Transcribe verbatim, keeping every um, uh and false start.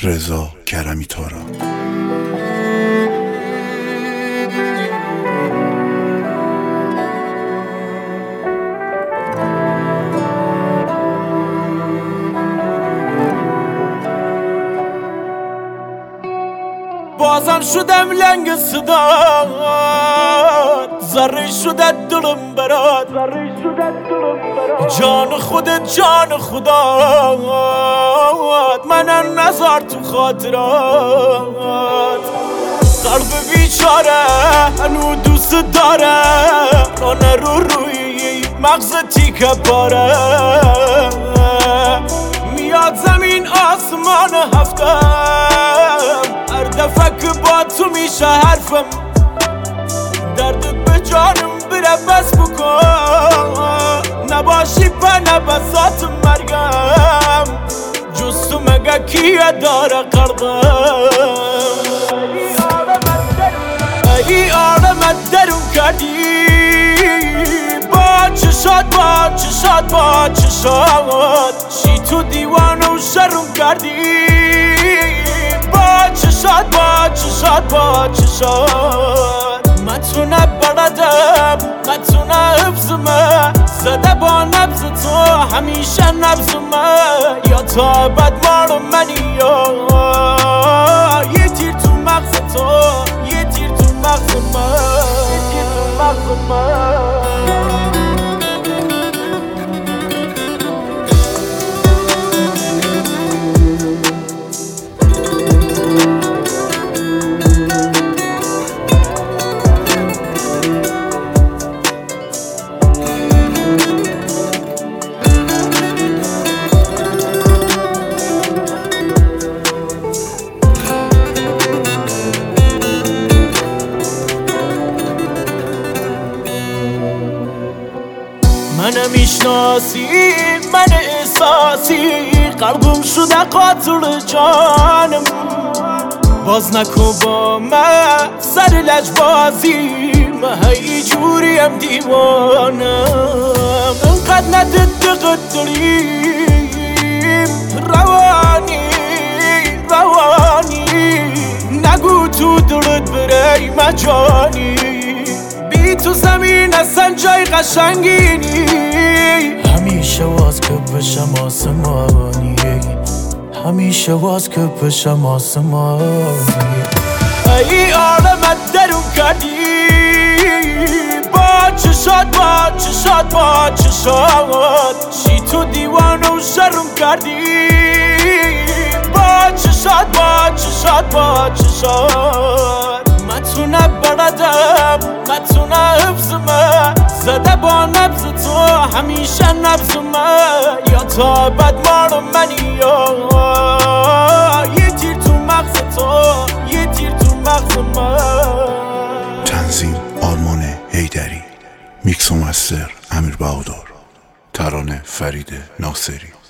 رضا کرمی تارا. بازم شدم لنگ صدات، ذره شدت دلم برات، جان خودت جان خدات، منم نذار تو خاطرات. قلب بیچاره هنو دوست داره، رانه رو روی مغز تیکه پاره، میاد زمین آسمان هفتم، هر دفعه که با تو میشه حرفم، دردت به جانم بره بس بکن، نباشی به نبسات مرگم، جز تو مگه کیه داره قلبم. ای آرمت درون کردی با چشات، با چشات، با چشات، چی تو دیوانه و شرم کردی با چشات، با چشات، با چشات. متونه بردم متونه حفظمه، زده با نبض تو همیشه نبضمه، یا تا بد مارو منی یا یه تیر تو مغز تو، یه تیر تو مغز من، یه تیر تو مغز من. من میشناسی من احساسی، قلبم شده قاتل جانم، باز نکن با من سر لجبازی، من هی جوریم دیوانم، انقدر ندد قدریم روانی روانی، نگو تو دلت بره مجانی، بی تو زمین اصلا جای قشنگی، همیشه واز که بشم آسمانی، همیشه واز که بشم آسمانی. ای عالمت درون کردی با چشات، با چشات، با چشات، چی تو دیوانه و شرم کردی با چشات، با چشات، با چشات. متونه بردم متونه حفظمه، زده با نبض تو همیشه نبضمه، یا تا بد مارو منی یا یه تیر تو مغز تو، یه تیر تو مغز من. تنظیم آرمان حیدری، میکس و مستر امیر بهادر، ترانه فرید ناصری.